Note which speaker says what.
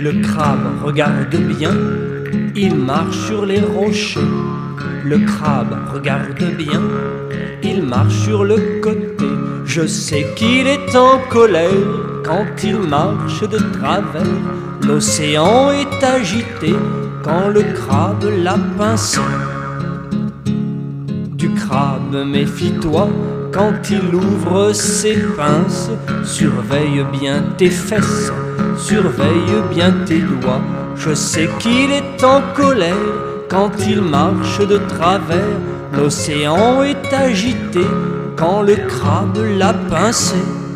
Speaker 1: Le crabe regarde bien, il marche sur les rochers. Le crabe regarde bien, il marche sur le côté. Je sais qu'il est en colère quand il marche de travers. L'océan est agité quand le crabe l'a pincé. Du crabe méfie-toi quand il ouvre ses pinces. Surveille bien tes fesses, surveille bien tes doigts. Je sais qu'il est en colère quand il marche de travers. L'océan est agité quand le crabe l'a pincé.